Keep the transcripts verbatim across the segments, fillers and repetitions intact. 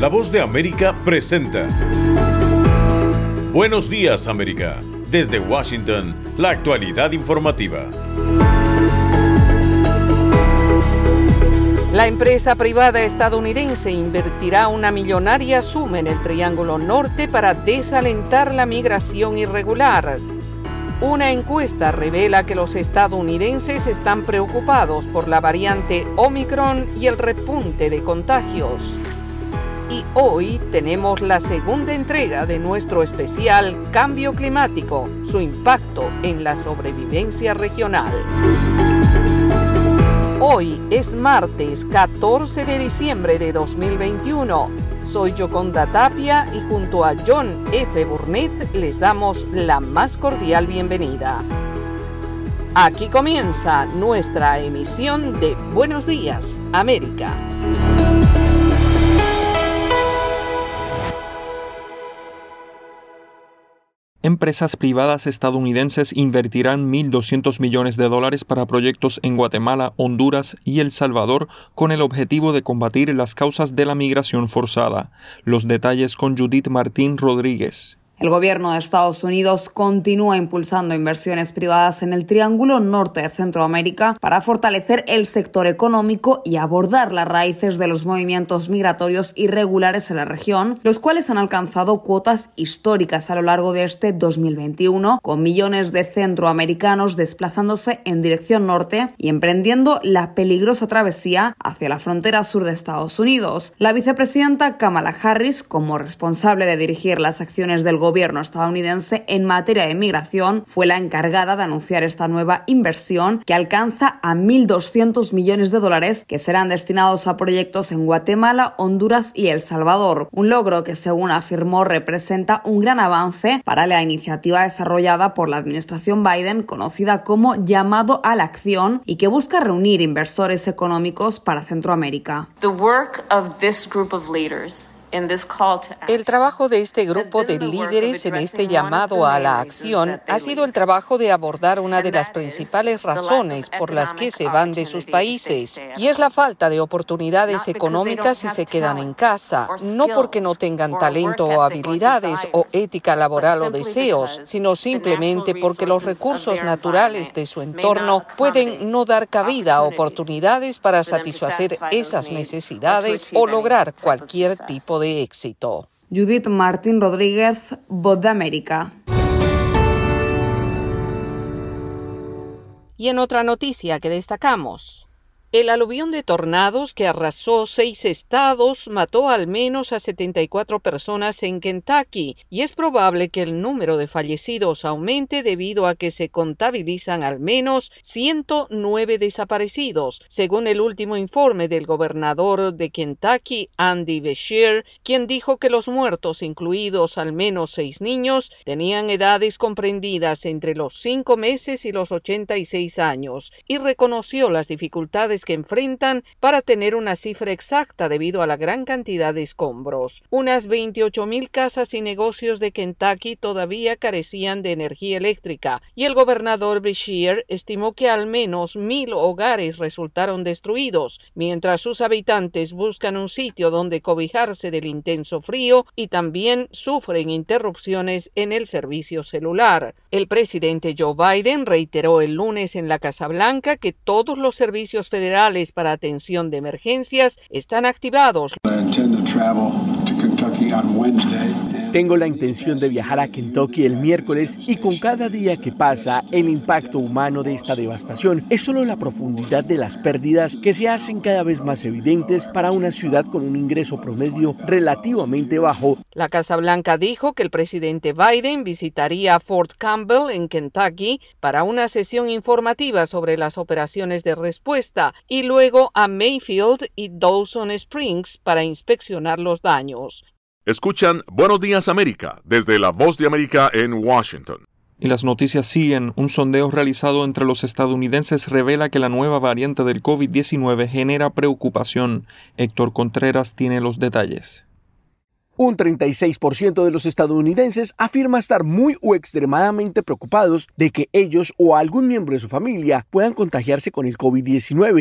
La Voz de América presenta Buenos Días, América. Desde Washington, la actualidad informativa. La empresa privada estadounidense invertirá una millonaria suma en el Triángulo Norte para desalentar la migración irregular. Una encuesta revela que los estadounidenses están preocupados por la variante Omicron y el repunte de contagios. Y hoy tenemos la segunda entrega de nuestro especial Cambio Climático, su impacto en la sobrevivencia regional. Hoy es martes catorce de diciembre de dos mil veintiuno. Soy Yoconda Tapia y junto a John F. Burnett les damos la más cordial bienvenida. Aquí comienza nuestra emisión de Buenos Días, América. Empresas privadas estadounidenses invertirán mil doscientos millones de dólares para proyectos en Guatemala, Honduras y El Salvador con el objetivo de combatir las causas de la migración forzada. Los detalles con Judith Martín Rodríguez. El gobierno de Estados Unidos continúa impulsando inversiones privadas en el Triángulo Norte de Centroamérica para fortalecer el sector económico y abordar las raíces de los movimientos migratorios irregulares en la región, los cuales han alcanzado cuotas históricas a lo largo de este dos mil veintiuno, con millones de centroamericanos desplazándose en dirección norte y emprendiendo la peligrosa travesía hacia la frontera sur de Estados Unidos. La vicepresidenta Kamala Harris, como responsable de dirigir las acciones del gobierno gobierno estadounidense en materia de migración, fue la encargada de anunciar esta nueva inversión que alcanza a mil doscientos millones de dólares que serán destinados a proyectos en Guatemala, Honduras y El Salvador. Un logro que, según afirmó, representa un gran avance para la iniciativa desarrollada por la administración Biden, conocida como Llamado a la Acción, y que busca reunir inversores económicos para Centroamérica. The work of this group of leaders El trabajo de este grupo de líderes en este llamado a la acción ha sido el trabajo de abordar una de las principales razones por las que se van de sus países, y es la falta de oportunidades económicas si se quedan en casa, no porque no tengan talento o habilidades o ética laboral o deseos, sino simplemente porque los recursos naturales de su entorno pueden no dar cabida a oportunidades para satisfacer esas necesidades o lograr cualquier tipo de éxito. Judith Martín Rodríguez, Voz de América. Y en otra noticia que destacamos, el aluvión de tornados que arrasó seis estados mató al menos a setenta y cuatro personas en Kentucky, y es probable que el número de fallecidos aumente debido a que se contabilizan al menos ciento nueve desaparecidos, según el último informe del gobernador de Kentucky, Andy Beshear, quien dijo que los muertos, incluidos al menos seis niños, tenían edades comprendidas entre los cinco meses y los ochenta y seis años, y reconoció las dificultades que enfrentan para tener una cifra exacta debido a la gran cantidad de escombros. Unas veintiocho mil casas y negocios de Kentucky todavía carecían de energía eléctrica, y el gobernador Beshear estimó que al menos mil hogares resultaron destruidos, mientras sus habitantes buscan un sitio donde cobijarse del intenso frío y también sufren interrupciones en el servicio celular. El presidente Joe Biden reiteró el lunes en la Casa Blanca que todos los servicios federales para atención de emergencias están activados. Tengo la intención de viajar a Kentucky el miércoles, y con cada día que pasa, el impacto humano de esta devastación es solo la profundidad de las pérdidas que se hacen cada vez más evidentes para una ciudad con un ingreso promedio relativamente bajo. La Casa Blanca dijo que el presidente Biden visitaría Fort Campbell en Kentucky para una sesión informativa sobre las operaciones de respuesta, y luego a Mayfield y Dawson Springs para inspeccionar los daños. Escuchan Buenos Días América desde La Voz de América en Washington. Y las noticias siguen. Un sondeo realizado entre los estadounidenses revela que la nueva variante del COVID diecinueve genera preocupación. Héctor Contreras tiene los detalles. Un treinta y seis por ciento de los estadounidenses afirma estar muy o extremadamente preocupados de que ellos o algún miembro de su familia puedan contagiarse con el COVID diecinueve.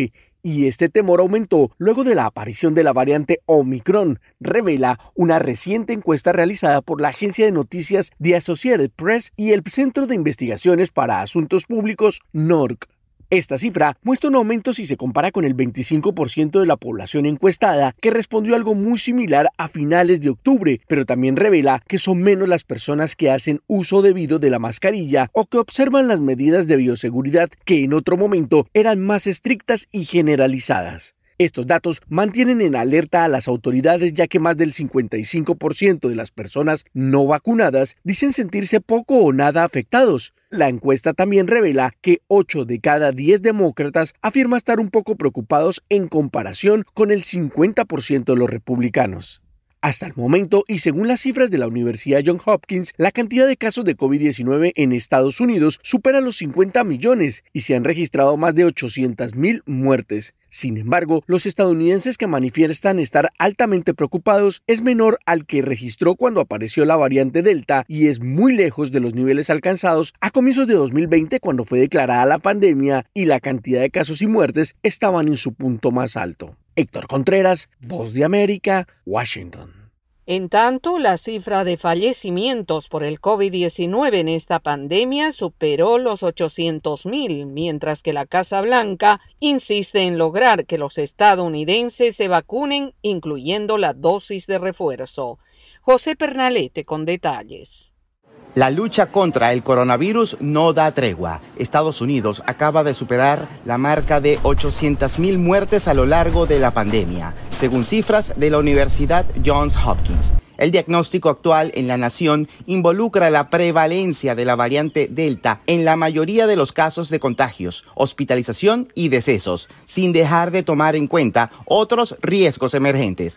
y este temor aumentó luego de la aparición de la variante Omicron, revela una reciente encuesta realizada por la agencia de noticias The Associated Press y el Centro de Investigaciones para Asuntos Públicos, N O R C. Esta cifra muestra un aumento si se compara con el veinticinco por ciento de la población encuestada, que respondió algo muy similar a finales de octubre, pero también revela que son menos las personas que hacen uso debido de la mascarilla o que observan las medidas de bioseguridad que en otro momento eran más estrictas y generalizadas. Estos datos mantienen en alerta a las autoridades, ya que más del cincuenta y cinco por ciento de las personas no vacunadas dicen sentirse poco o nada afectados. La encuesta también revela que ocho de cada diez demócratas afirma estar un poco preocupados en comparación con el cincuenta por ciento de los republicanos. Hasta el momento, y según las cifras de la Universidad Johns Hopkins, la cantidad de casos de COVID diecinueve en Estados Unidos supera los cincuenta millones y se han registrado más de ochocientas mil muertes. Sin embargo, los estadounidenses que manifiestan estar altamente preocupados es menor al que registró cuando apareció la variante Delta y es muy lejos de los niveles alcanzados a comienzos de dos mil veinte, cuando fue declarada la pandemia y la cantidad de casos y muertes estaban en su punto más alto. Héctor Contreras, Voz de América, Washington. En tanto, la cifra de fallecimientos por el COVID diecinueve en esta pandemia superó los ochocientos mil, mientras que la Casa Blanca insiste en lograr que los estadounidenses se vacunen, incluyendo la dosis de refuerzo. José Pernalete con detalles. La lucha contra el coronavirus no da tregua. Estados Unidos acaba de superar la marca de ochocientas mil muertes a lo largo de la pandemia, según cifras de la Universidad Johns Hopkins. El diagnóstico actual en la nación involucra la prevalencia de la variante Delta en la mayoría de los casos de contagios, hospitalización y decesos, sin dejar de tomar en cuenta otros riesgos emergentes.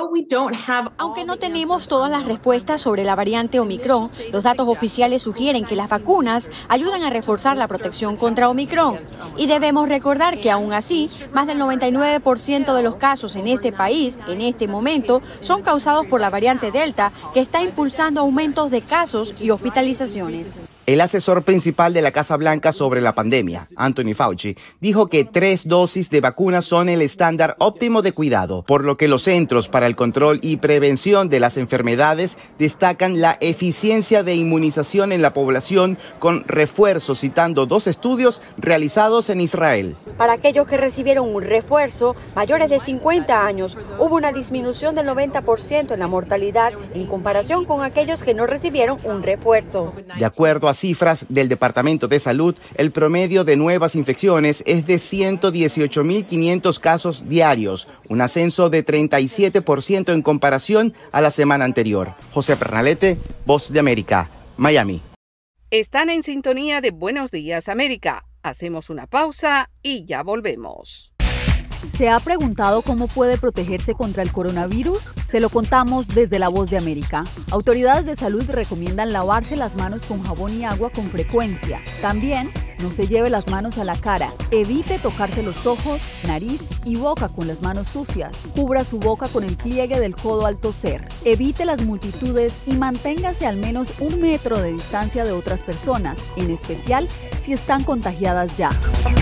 Aunque no tenemos todas las respuestas sobre la variante Omicron, los datos oficiales sugieren que las vacunas ayudan a reforzar la protección contra Omicron. Y debemos recordar que aún así, más del noventa y nueve por ciento de los casos en este país, en este momento, son causados por la variante Delta, que está impulsando aumentos de casos y hospitalizaciones. El asesor principal de la Casa Blanca sobre la pandemia, Anthony Fauci, dijo que tres dosis de vacunas son el estándar óptimo de cuidado, por lo que los Centros para el Control y Prevención de las Enfermedades destacan la eficiencia de inmunización en la población con refuerzos, citando dos estudios realizados en Israel. Para aquellos que recibieron un refuerzo, mayores de cincuenta años, hubo una disminución del noventa por ciento en la mortalidad en comparación con aquellos que no recibieron un refuerzo. De acuerdo a cifras del Departamento de Salud, el promedio de nuevas infecciones es de ciento dieciocho mil quinientos casos diarios, un ascenso de treinta y siete por ciento en comparación a la semana anterior. José Pernalete, Voz de América, Miami. Están en sintonía de Buenos Días América. Hacemos una pausa y ya volvemos. ¿Se ha preguntado cómo puede protegerse contra el coronavirus? Se lo contamos desde La Voz de América. Autoridades de salud recomiendan lavarse las manos con jabón y agua con frecuencia. También, no se lleve las manos a la cara. Evite tocarse los ojos, nariz y boca con las manos sucias. Cubra su boca con el pliegue del codo al toser. Evite las multitudes y manténgase al menos un metro de distancia de otras personas, en especial si están contagiadas ya.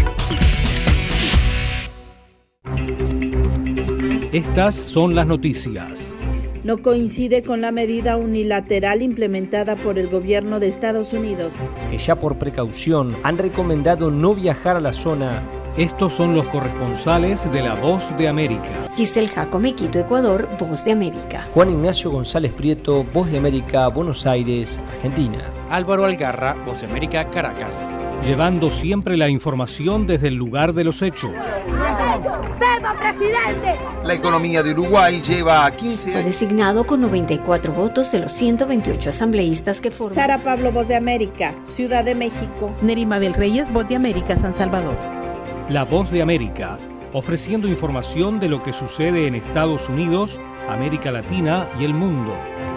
Estas son las noticias. No coincide con la medida unilateral implementada por el gobierno de Estados Unidos. Ya por precaución han recomendado no viajar a la zona. Estos son los corresponsales de La Voz de América. Giselle Jacome, Quito, Ecuador, Voz de América. Juan Ignacio González Prieto, Voz de América, Buenos Aires, Argentina. Álvaro Algarra, Voz de América, Caracas. Llevando siempre la información desde el lugar de los hechos. La economía de Uruguay lleva quince años. Fue designado con noventa y cuatro votos de los ciento veintiocho asambleístas que forman. Sara Pablo, Voz de América, Ciudad de México. Nerima Bel Reyes, Voz de América, San Salvador. La Voz de América, ofreciendo información de lo que sucede en Estados Unidos, América Latina y el mundo.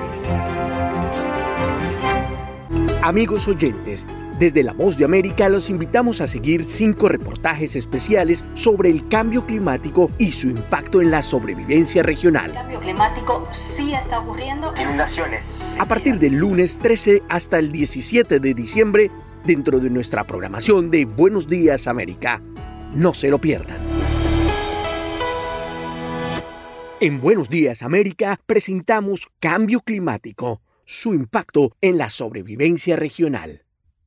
Amigos oyentes, desde La Voz de América los invitamos a seguir cinco reportajes especiales sobre el cambio climático y su impacto en la sobrevivencia regional. El cambio climático sí está ocurriendo. Inundaciones. A partir del lunes trece hasta el diecisiete de diciembre, dentro de nuestra programación de Buenos Días América. No se lo pierdan. En Buenos Días América presentamos Cambio Climático, su impacto en la sobrevivencia regional.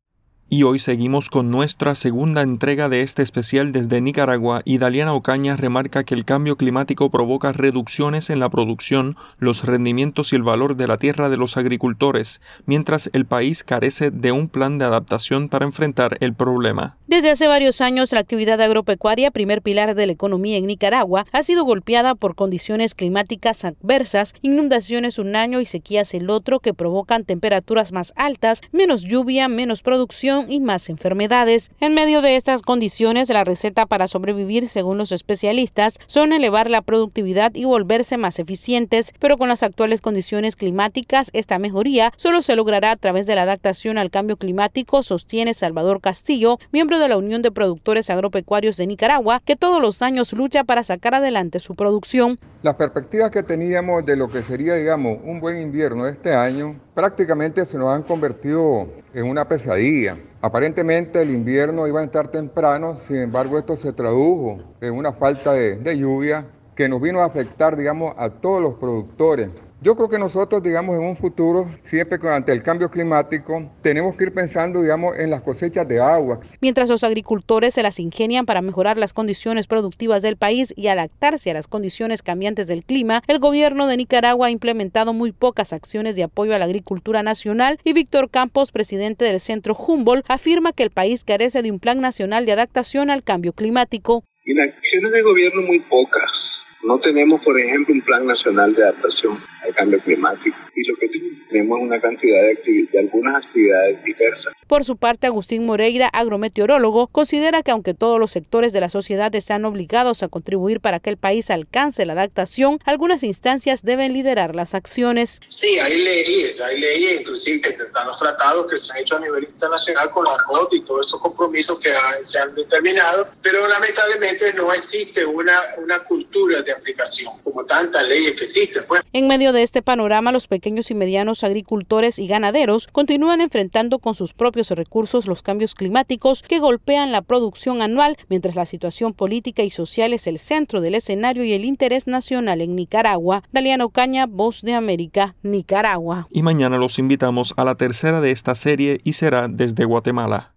Y hoy seguimos con nuestra segunda entrega de este especial desde Nicaragua y Daliana Ocaña remarca que el cambio climático provoca reducciones en la producción, los rendimientos y el valor de la tierra de los agricultores, mientras el país carece de un plan de adaptación para enfrentar el problema. Desde hace varios años, la actividad agropecuaria, primer pilar de la economía en Nicaragua, ha sido golpeada por condiciones climáticas adversas, inundaciones un año y sequías el otro que provocan temperaturas más altas, menos lluvia, menos producción y más enfermedades. En medio de estas condiciones, la receta para sobrevivir, según los especialistas, son elevar la productividad y volverse más eficientes, pero con las actuales condiciones climáticas, esta mejoría solo se logrará a través de la adaptación al cambio climático, sostiene Salvador Castillo, miembro de la Unión de Productores Agropecuarios de Nicaragua, que todos los años lucha para sacar adelante su producción. Las perspectivas que teníamos de lo que sería, digamos, un buen invierno este año, prácticamente se nos han convertido en una pesadilla. Aparentemente el invierno iba a estar temprano, sin embargo esto se tradujo en una falta de, de lluvia que nos vino a afectar, digamos, a todos los productores. Yo creo que nosotros, digamos, en un futuro, siempre ante el cambio climático, tenemos que ir pensando, digamos, en las cosechas de agua. Mientras los agricultores se las ingenian para mejorar las condiciones productivas del país y adaptarse a las condiciones cambiantes del clima, el gobierno de Nicaragua ha implementado muy pocas acciones de apoyo a la agricultura nacional y Víctor Campos, presidente del Centro Humboldt, afirma que el país carece de un plan nacional de adaptación al cambio climático. Y las acciones de gobierno muy pocas. No tenemos, por ejemplo, un plan nacional de adaptación al cambio climático. Y lo que tenemos es una cantidad de, actividades, de algunas actividades diversas. Por su parte, Agustín Moreira, agrometeorólogo, considera que aunque todos los sectores de la sociedad están obligados a contribuir para que el país alcance la adaptación, algunas instancias deben liderar las acciones. Sí, hay leyes, hay leyes, inclusive están los tratados que se han hecho a nivel internacional con la C O T y todos estos compromisos que se han determinado, pero lamentablemente no existe una, una cultura de aplicación, como tantas leyes que existen. Pues. En medio de este panorama, los pequeños y medianos agricultores y ganaderos continúan enfrentando con sus propios recursos los cambios climáticos que golpean la producción anual, mientras la situación política y social es el centro del escenario y el interés nacional en Nicaragua. Daliana Ocaña, Voz de América, Nicaragua. Y mañana los invitamos a la tercera de esta serie y será desde Guatemala.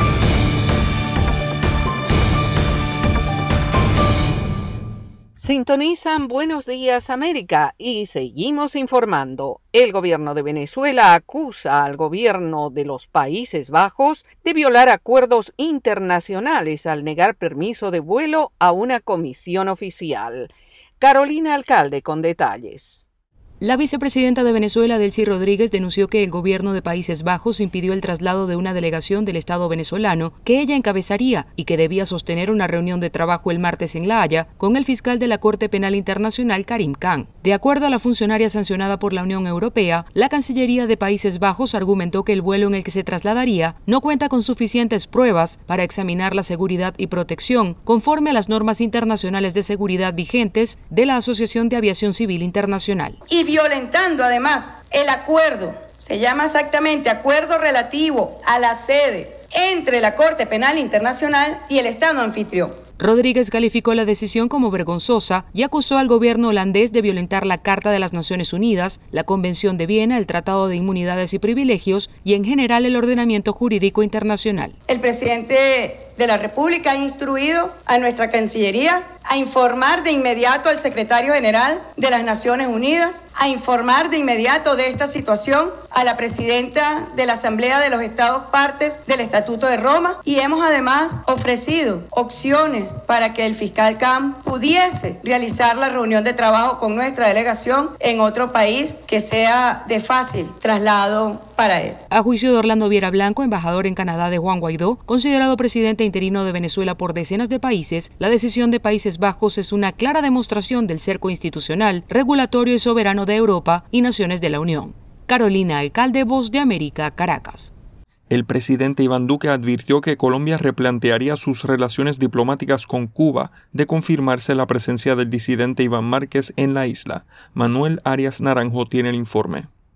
Sintonizan Buenos Días América y seguimos informando. El gobierno de Venezuela acusa al gobierno de los Países Bajos de violar acuerdos internacionales al negar permiso de vuelo a una comisión oficial. Carolina Alcalde con detalles. La vicepresidenta de Venezuela, Delcy Rodríguez, denunció que el gobierno de Países Bajos impidió el traslado de una delegación del Estado venezolano que ella encabezaría y que debía sostener una reunión de trabajo el martes en La Haya con el fiscal de la Corte Penal Internacional, Karim Khan. De acuerdo a la funcionaria sancionada por la Unión Europea, la Cancillería de Países Bajos argumentó que el vuelo en el que se trasladaría no cuenta con suficientes pruebas para examinar la seguridad y protección conforme a las normas internacionales de seguridad vigentes de la Asociación de Aviación Civil Internacional. Y violentando además el acuerdo, se llama exactamente Acuerdo Relativo a la Sede entre la Corte Penal Internacional y el Estado anfitrión. Rodríguez calificó la decisión como vergonzosa y acusó al gobierno holandés de violentar la Carta de las Naciones Unidas, la Convención de Viena, el Tratado de Inmunidades y Privilegios y en general el ordenamiento jurídico internacional. El presidente de la República ha instruido a nuestra Cancillería a informar de inmediato al secretario general de las Naciones Unidas, a informar de inmediato de esta situación a la presidenta de la Asamblea de los Estados Partes del Estatuto de Roma y hemos además ofrecido opciones para que el fiscal Khan pudiese realizar la reunión de trabajo con nuestra delegación en otro país que sea de fácil traslado para él. A juicio de Orlando Viera Blanco, embajador en Canadá de Juan Guaidó, considerado presidente interino de Venezuela por decenas de países, la decisión de Países Bajos es una clara demostración del cerco institucional, regulatorio y soberano de Europa y naciones de la Unión. Carolina Alcalde, Voz de América, Caracas. El presidente Iván Duque advirtió que Colombia replantearía sus relaciones diplomáticas con Cuba de confirmarse la presencia del disidente Iván Márquez en la isla. Manuel Arias Naranjo tiene el informe.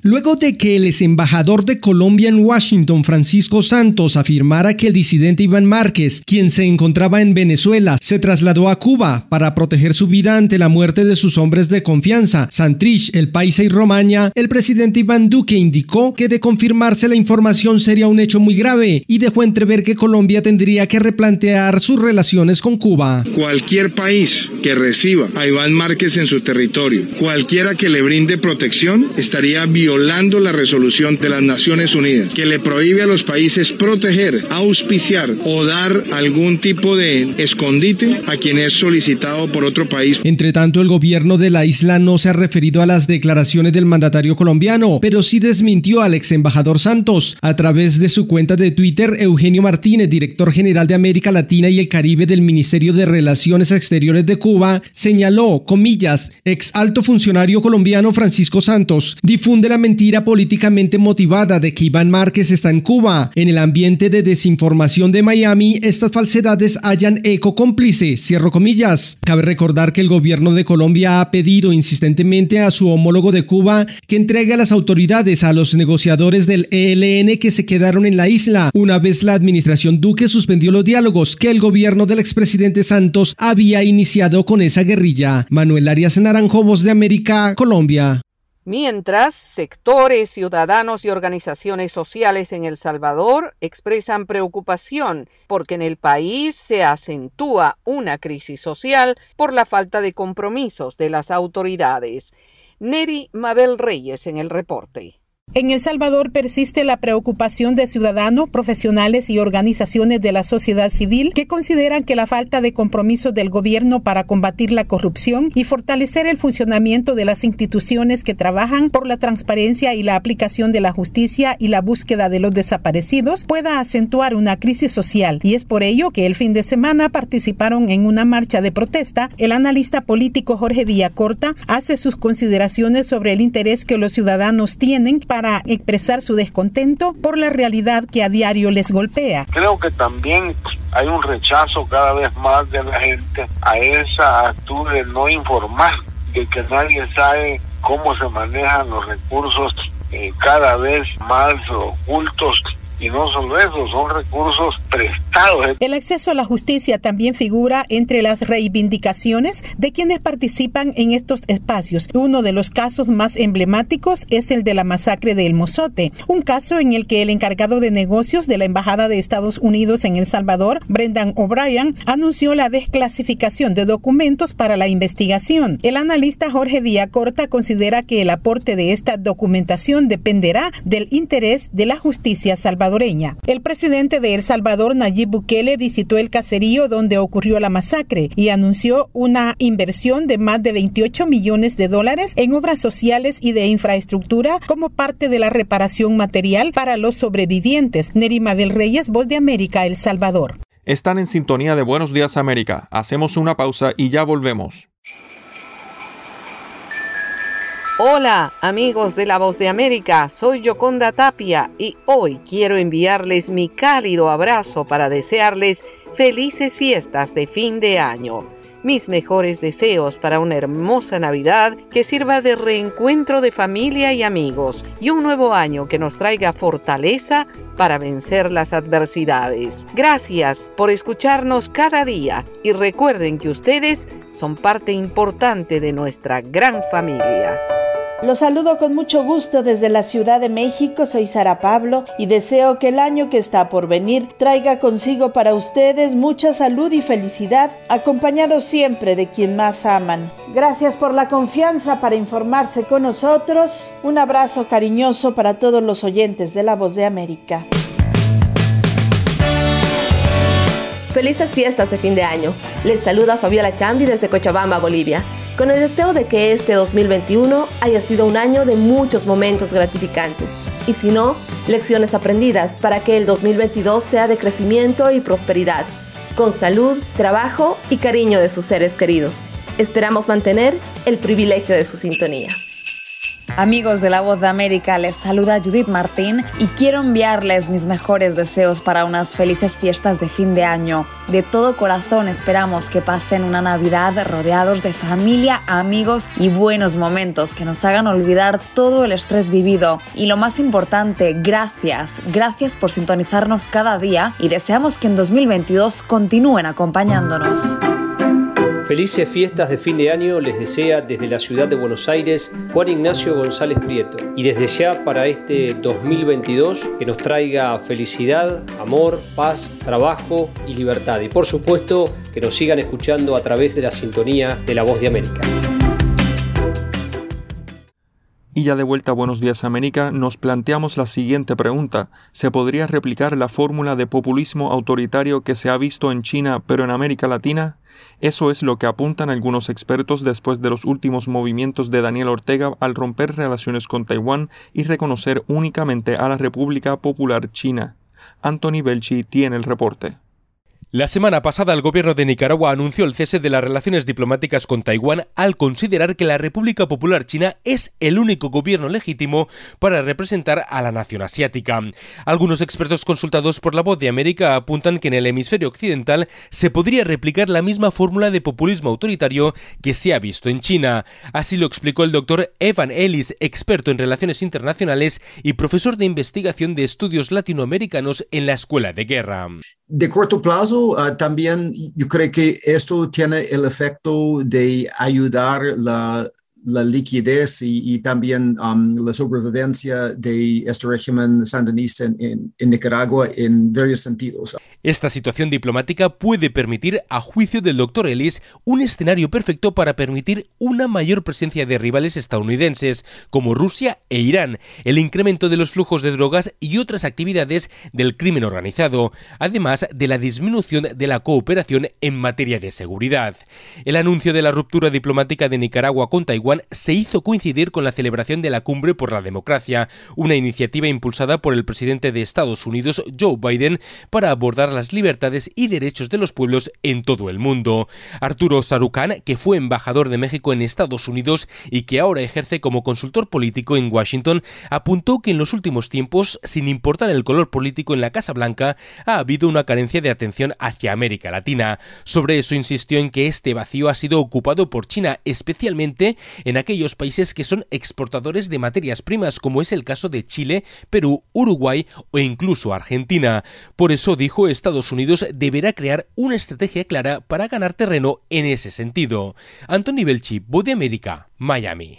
Luego de que el exembajador de Colombia en Washington, Francisco Santos, afirmara que el disidente Iván Márquez, quien se encontraba en Venezuela, se trasladó a Cuba para proteger su vida ante la muerte de sus hombres de confianza, Santrich, El Paisa y Romaña, el presidente Iván Duque indicó que de confirmarse la información sería un hecho muy grave y dejó entrever que Colombia tendría que replantear sus relaciones con Cuba. Cualquier país que reciba a Iván Márquez en su territorio, cualquiera que le brinde protección, estaría violando violando la resolución de las Naciones Unidas, que le prohíbe a los países proteger, auspiciar o dar algún tipo de escondite a quien es solicitado por otro país. Entre tanto, el gobierno de la isla no se ha referido a las declaraciones del mandatario colombiano, pero sí desmintió al ex embajador Santos. A través de su cuenta de Twitter, Eugenio Martínez, director general de América Latina y el Caribe del Ministerio de Relaciones Exteriores de Cuba, señaló, comillas, ex alto funcionario colombiano Francisco Santos difunde la mentira políticamente motivada de que Iván Márquez está en Cuba. En el ambiente de desinformación de Miami, estas falsedades hallan eco cómplice, cierro comillas. Cabe recordar que el gobierno de Colombia ha pedido insistentemente a su homólogo de Cuba que entregue a las autoridades a los negociadores del E L N que se quedaron en la isla, una vez la administración Duque suspendió los diálogos que el gobierno del expresidente Santos había iniciado con esa guerrilla. Manuel Arias Naranjo, Voz de América, Colombia. Mientras, sectores, ciudadanos y organizaciones sociales en El Salvador expresan preocupación porque en el país se acentúa una crisis social por la falta de compromisos de las autoridades. Neri Mabel Reyes en el reporte. En El Salvador persiste la preocupación de ciudadanos, profesionales y organizaciones de la sociedad civil que consideran que la falta de compromiso del gobierno para combatir la corrupción y fortalecer el funcionamiento de las instituciones que trabajan por la transparencia y la aplicación de la justicia y la búsqueda de los desaparecidos pueda acentuar una crisis social. Y es por ello que el fin de semana participaron en una marcha de protesta. El analista político Jorge Villacorta hace sus consideraciones sobre el interés que los ciudadanos tienen para para expresar su descontento por la realidad que a diario les golpea. Creo que también hay un rechazo cada vez más de la gente a esa actitud de no informar, de que nadie sabe cómo se manejan los recursos eh, cada vez más ocultos. Y no solo eso, son recursos prestados. El acceso a la justicia también figura entre las reivindicaciones de quienes participan en estos espacios. Uno de los casos más emblemáticos es el de la masacre de El Mozote, un caso en el que el encargado de negocios de la Embajada de Estados Unidos en El Salvador, Brendan O'Brien, anunció la desclasificación de documentos para la investigación. El analista Jorge Villacorta considera que el aporte de esta documentación dependerá del interés de la justicia salvadoreña. El presidente de El Salvador, Nayib Bukele, visitó el caserío donde ocurrió la masacre y anunció una inversión de más de veintiocho millones de dólares en obras sociales y de infraestructura como parte de la reparación material para los sobrevivientes. Neri Mabel Reyes, Voz de América, El Salvador. Están en sintonía de Buenos Días América. Hacemos una pausa y ya volvemos. Hola, amigos de La Voz de América, soy Yoconda Tapia y hoy quiero enviarles mi cálido abrazo para desearles felices fiestas de fin de año. Mis mejores deseos para una hermosa Navidad que sirva de reencuentro de familia y amigos y un nuevo año que nos traiga fortaleza para vencer las adversidades. Gracias por escucharnos cada día y recuerden que ustedes son parte importante de nuestra gran familia. Los saludo con mucho gusto desde la Ciudad de México, soy Sara Pablo y deseo que el año que está por venir traiga consigo para ustedes mucha salud y felicidad, acompañados siempre de quien más aman. Gracias por la confianza para informarse con nosotros. Un abrazo cariñoso para todos los oyentes de La Voz de América. Felices fiestas de fin de año. Les saluda Fabiola Chambi desde Cochabamba, Bolivia, con el deseo de que este dos mil veintiuno haya sido un año de muchos momentos gratificantes. Y si no, lecciones aprendidas para que el dos mil veintidós sea de crecimiento y prosperidad, con salud, trabajo y cariño de sus seres queridos. Esperamos mantener el privilegio de su sintonía. Amigos de La Voz de América, les saluda Judith Martín y quiero enviarles mis mejores deseos para unas felices fiestas de fin de año. De todo corazón esperamos que pasen una Navidad rodeados de familia, amigos y buenos momentos que nos hagan olvidar todo el estrés vivido. Y lo más importante, gracias, gracias por sintonizarnos cada día y deseamos que en dos mil veintidós continúen acompañándonos. Felices fiestas de fin de año les desea desde la ciudad de Buenos Aires Juan Ignacio González Prieto. Y desde ya para este dos mil veintidós que nos traiga felicidad, amor, paz, trabajo y libertad. Y por supuesto que nos sigan escuchando a través de la sintonía de La Voz de América. Y ya de vuelta a Buenos Días América, nos planteamos la siguiente pregunta. ¿Se podría replicar la fórmula de populismo autoritario que se ha visto en China pero en América Latina? Eso es lo que apuntan algunos expertos después de los últimos movimientos de Daniel Ortega al romper relaciones con Taiwán y reconocer únicamente a la República Popular China. Anthony Belchi tiene el reporte. La semana pasada el gobierno de Nicaragua anunció el cese de las relaciones diplomáticas con Taiwán al considerar que la República Popular China es el único gobierno legítimo para representar a la nación asiática. Algunos expertos consultados por La Voz de América apuntan que en el hemisferio occidental se podría replicar la misma fórmula de populismo autoritario que se ha visto en China. Así lo explicó el doctor Evan Ellis, experto en relaciones internacionales y profesor de investigación de estudios latinoamericanos en la Escuela de Guerra. De corto plazo, uh, también yo creo que esto tiene el efecto de ayudar la, la liquidez y, y también um, la sobrevivencia de este régimen sandinista en, en, en Nicaragua en varios sentidos. Esta situación diplomática puede permitir, a juicio del doctor Ellis, un escenario perfecto para permitir una mayor presencia de rivales estadounidenses, como Rusia e Irán, el incremento de los flujos de drogas y otras actividades del crimen organizado, además de la disminución de la cooperación en materia de seguridad. El anuncio de la ruptura diplomática de Nicaragua con Taiwán se hizo coincidir con la celebración de la Cumbre por la Democracia, una iniciativa impulsada por el presidente de Estados Unidos, Joe Biden, para abordar las libertades y derechos de los pueblos en todo el mundo. Arturo Sarucán, que fue embajador de México en Estados Unidos y que ahora ejerce como consultor político en Washington, apuntó que en los últimos tiempos, sin importar el color político en la Casa Blanca, ha habido una carencia de atención hacia América Latina. Sobre eso insistió en que este vacío ha sido ocupado por China, especialmente en aquellos países que son exportadores de materias primas, como es el caso de Chile, Perú, Uruguay o incluso Argentina. Por eso, dijo, Estados Unidos deberá crear una estrategia clara para ganar terreno en ese sentido. Anthony Belchi, Voz de América, Miami.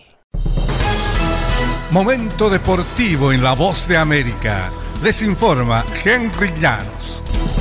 Momento deportivo en La Voz de América. Les informa Henry Llanos.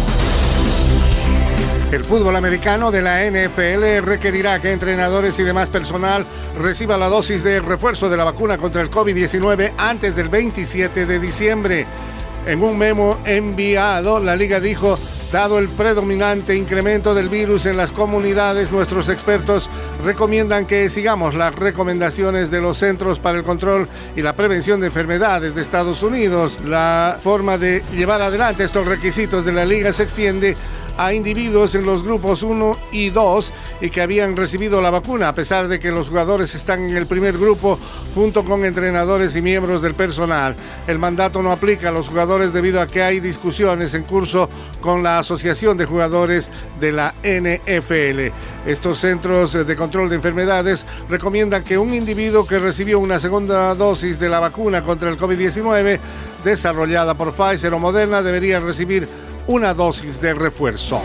El fútbol americano de la N F L requerirá que entrenadores y demás personal reciba la dosis de refuerzo de la vacuna contra el COVID diecinueve antes del veintisiete de diciembre. En un memo enviado, la liga dijo, dado el predominante incremento del virus en las comunidades, nuestros expertos recomiendan que sigamos las recomendaciones de los Centros para el Control y la Prevención de Enfermedades de Estados Unidos. La forma de llevar adelante estos requisitos de la liga se extiende a individuos en los grupos uno y dos y que habían recibido la vacuna, a pesar de que los jugadores están en el primer grupo junto con entrenadores y miembros del personal. El mandato no aplica a los jugadores debido a que hay discusiones en curso con la Asociación de Jugadores de la N F L. Estos centros de control de enfermedades recomiendan que un individuo que recibió una segunda dosis de la vacuna contra el COVID diecinueve desarrollada por Pfizer o Moderna debería recibir una dosis de refuerzo.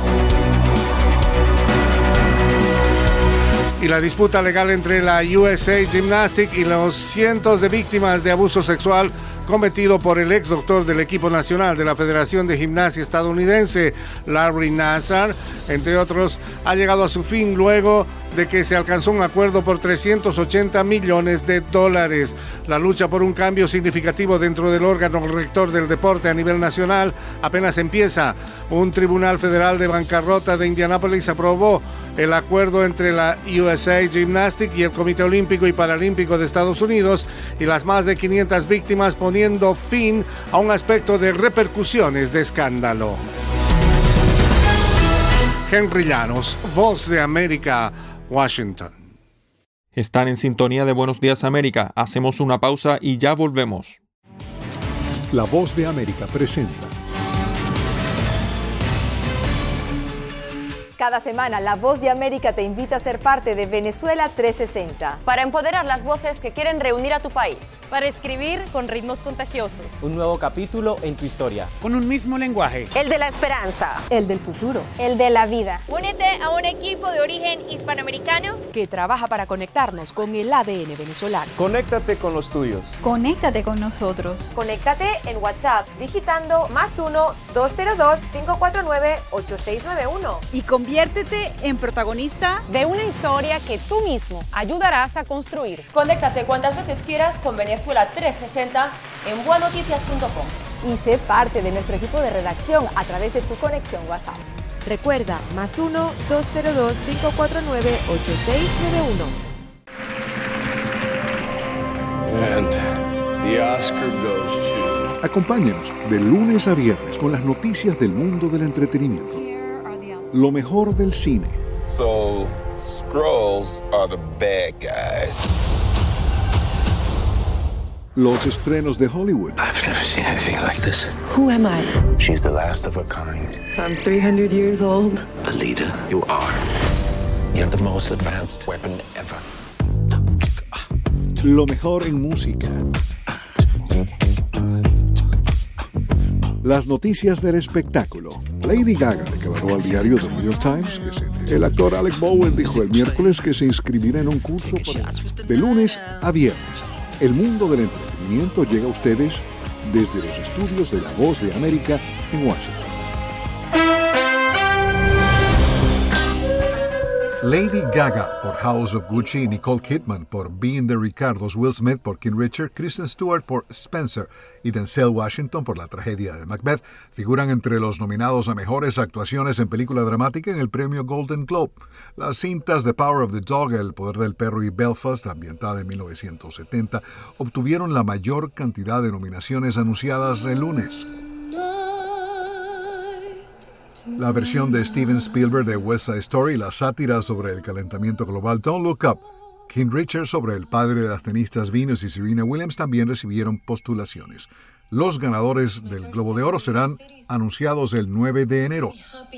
Y la disputa legal entre la U S A Gymnastics y los cientos de víctimas de abuso sexual cometido por el ex doctor del equipo nacional de la Federación de Gimnasia estadounidense, Larry Nassar, entre otros, ha llegado a su fin luego de que se alcanzó un acuerdo por trescientos ochenta millones de dólares. La lucha por un cambio significativo dentro del órgano rector del deporte a nivel nacional apenas empieza. Un tribunal federal de bancarrota de Indianápolis aprobó el acuerdo entre la U S A Gymnastics y el Comité Olímpico y Paralímpico de Estados Unidos y las más de quinientas víctimas, poniendo fin a un aspecto de repercusiones de escándalo. Henry Llanos, Voz de América, Washington. Están en sintonía de Buenos Días América. Hacemos una pausa y ya volvemos. La Voz de América presenta. Cada semana, La Voz de América te invita a ser parte de Venezuela trescientos sesenta. Para empoderar las voces que quieren reunir a tu país. Para escribir con ritmos contagiosos. Un nuevo capítulo en tu historia. Con un mismo lenguaje. El de la esperanza. El del futuro. El de la vida. Únete a un equipo de origen hispanoamericano que trabaja para conectarnos con el A D N venezolano. Conéctate con los tuyos. Conéctate con nosotros. Conéctate en WhatsApp digitando más uno, dos cero dos, cinco cuatro nueve, ocho seis nueve uno. Y conviértete en protagonista de una historia que tú mismo ayudarás a construir. Conéctate cuantas veces quieras con Venezuela trescientos sesenta en buenoticias punto com. Y sé parte de nuestro equipo de redacción a través de tu conexión WhatsApp. Recuerda, más uno, dos cero dos, cinco cuatro nueve, ocho seis nueve uno. And the Oscar goes to... Acompáñenos de lunes a viernes con las noticias del mundo del entretenimiento. Lo mejor del cine. So, Skrulls are the bad guys. Los estrenos de Hollywood. I've never seen anything like this. Who am I? She's the last of her kind. So I'm three hundred years old. Alita, you are. You have the most advanced weapon ever. Lo mejor en música. Las noticias del espectáculo. Lady Gaga declaró al diario The New York Times que se... El actor Alec Bowen dijo el miércoles que se inscribirá en un curso para... de lunes a viernes. El mundo del entretenimiento llega a ustedes desde los estudios de La Voz de América en Washington. Lady Gaga por House of Gucci, Nicole Kidman por Being the Ricardos, Will Smith por King Richard, Kristen Stewart por Spencer y Denzel Washington por La tragedia de Macbeth figuran entre los nominados a mejores actuaciones en película dramática en el premio Golden Globe. Las cintas The Power of the Dog, El poder del perro y Belfast, ambientada en mil novecientos setenta, obtuvieron la mayor cantidad de nominaciones anunciadas el lunes. La versión de Steven Spielberg de West Side Story, la sátira sobre el calentamiento global Don't Look Up, King Richard sobre el padre de las tenistas Venus y Serena Williams también recibieron postulaciones. Los ganadores del Globo de Oro serán anunciados el nueve de enero.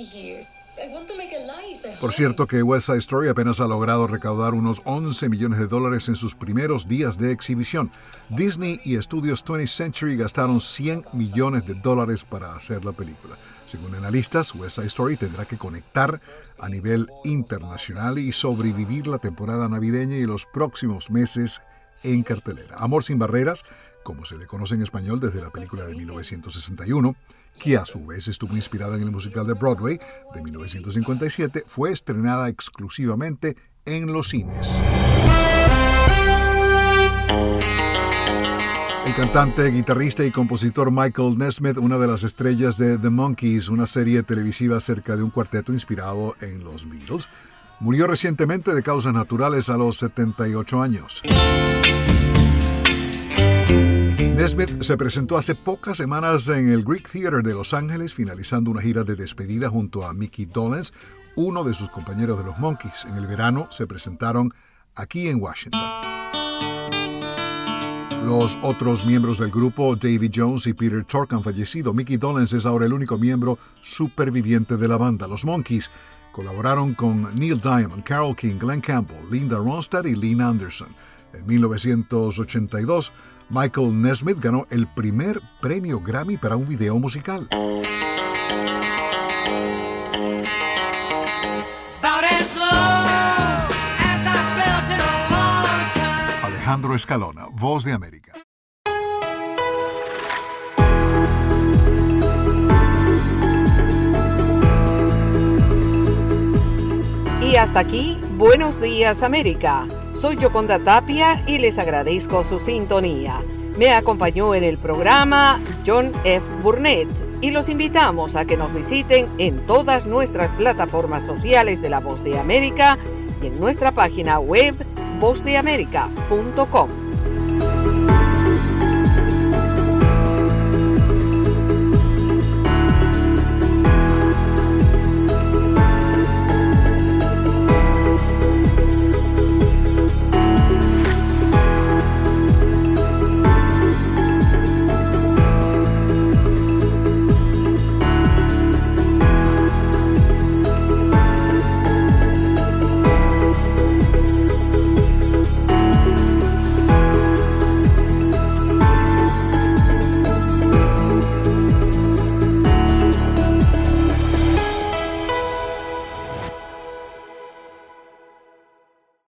Por cierto que West Side Story apenas ha logrado recaudar unos once millones de dólares en sus primeros días de exhibición. Disney y Estudios twentieth Century gastaron cien millones de dólares para hacer la película. Según analistas, West Side Story tendrá que conectar a nivel internacional y sobrevivir la temporada navideña y los próximos meses en cartelera. Amor sin barreras, como se le conoce en español desde la película de mil novecientos sesenta y uno, que a su vez estuvo inspirada en el musical de Broadway de mil novecientos cincuenta y siete, fue estrenada exclusivamente en los cines. El cantante, guitarrista y compositor Michael Nesmith, una de las estrellas de The Monkees, una serie televisiva acerca de un cuarteto inspirado en los Beatles, murió recientemente de causas naturales a los setenta y ocho años. Nesmith se presentó hace pocas semanas en el Greek Theater de Los Ángeles, finalizando una gira de despedida junto a Mickey Dolenz, uno de sus compañeros de los Monkees. En el verano se presentaron aquí en Washington. Los otros miembros del grupo, Davy Jones y Peter Tork, han fallecido. Mickey Dolenz es ahora el único miembro superviviente de la banda. Los Monkees colaboraron con Neil Diamond, Carole King, Glenn Campbell, Linda Ronstadt y Lynn Anderson. En mil novecientos ochenta y dos, Michael Nesmith ganó el primer premio Grammy para un video musical. Alejandro Escalona, Voz de América. Y hasta aquí, Buenos Días América. Soy Yoconda Tapia y les agradezco su sintonía. Me acompañó en el programa John F. Burnett y los invitamos a que nos visiten en todas nuestras plataformas sociales de La Voz de América y en nuestra página web voz de américa punto com.